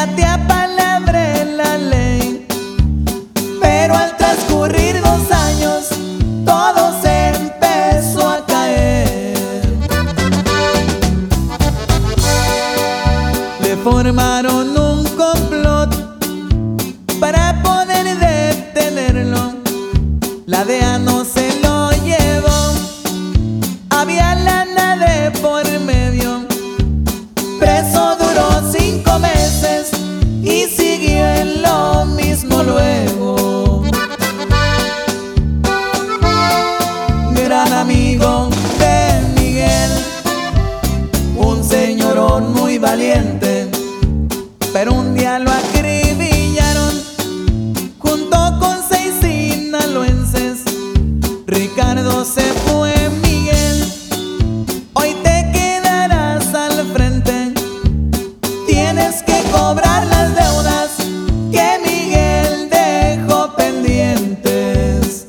te apalabré la ley, pero al transcurrir 2 años todo se empezó a caer. Le formaron un complot para poder detenerlo. La DEA no se lo llevó, había lana de por medio. Preso duró 5 meses y siguió en lo mismo luego. Gran amigo de Miguel, un señorón muy valiente, pero un día lo acribillaron junto con 6 sinaloenses. Ricardo se fue, Miguel, hoy te quedarás al frente. Tienes que cobrar las deudas que Miguel dejó pendientes.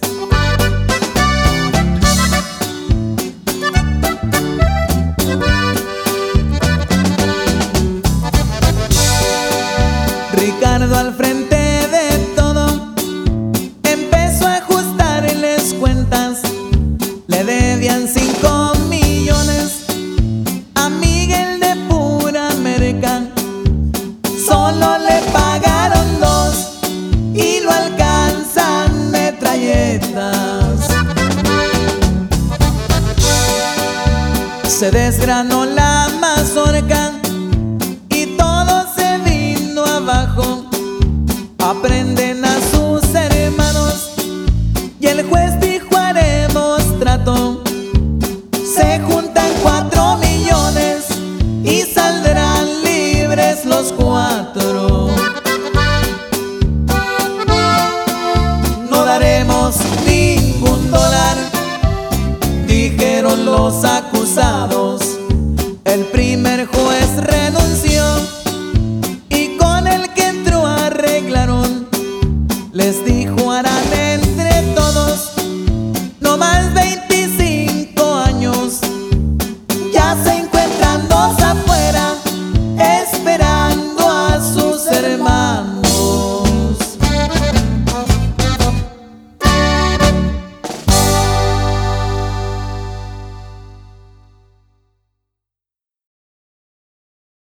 Ricardo al frente de todo empezó a ajustarles cuentas. Le debían 5 millones a Miguel de pura merca. Solo le pagaron 2 y lo alcanzan metralletas. Se desgranó la mazorca